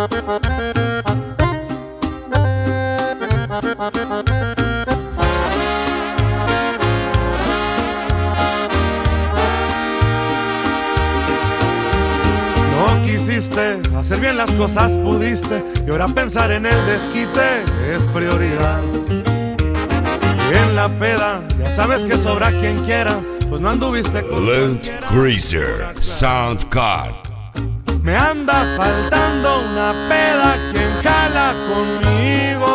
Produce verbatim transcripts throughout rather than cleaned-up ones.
No quisiste hacer bien las cosas, pudiste, y ahora pensar en el desquite es prioridad. Y en la peda ya sabes que sobra quien quiera, pues no anduviste con Loot Cruiser Soundcard. Me anda faltando una peda, quien jala conmigo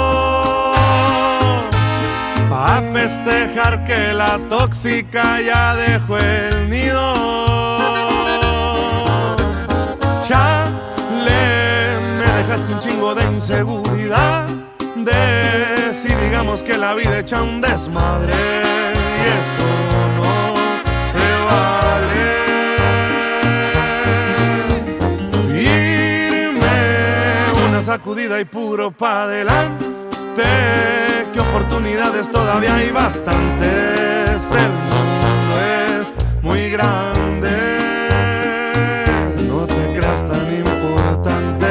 pa' festejar que la tóxica ya dejó el nido. Chale, me dejaste un chingo de inseguridad, de si digamos que la vida echa un desmadre, y eso no se vale. Sacudida y puro pa' adelante, que oportunidades todavía hay bastantes. El mundo es muy grande, no te creas tan importante.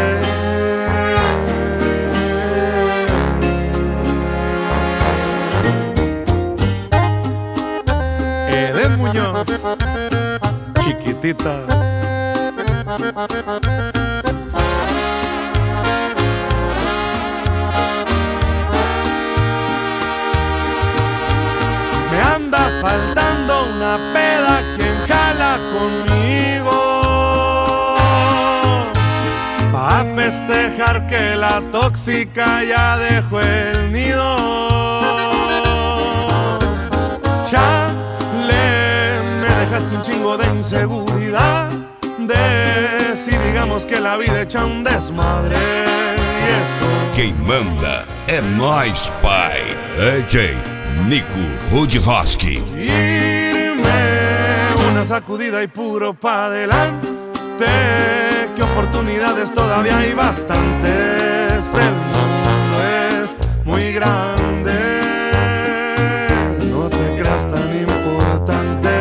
Eden Muñoz, chiquitita. Me anda faltando una peda, quien jala conmigo pa' festejar que la tóxica ya dejó el nido. Chale, me dejaste un chingo de inseguridad, de si digamos que la vida echa un desmadre, y eso. Quem manda é nós, pai. D J Nico Rudkowski. Irme una sacudida y puro pa' adelante, que oportunidades todavía hay bastantes. El mundo es muy grande, no te creas tan importante.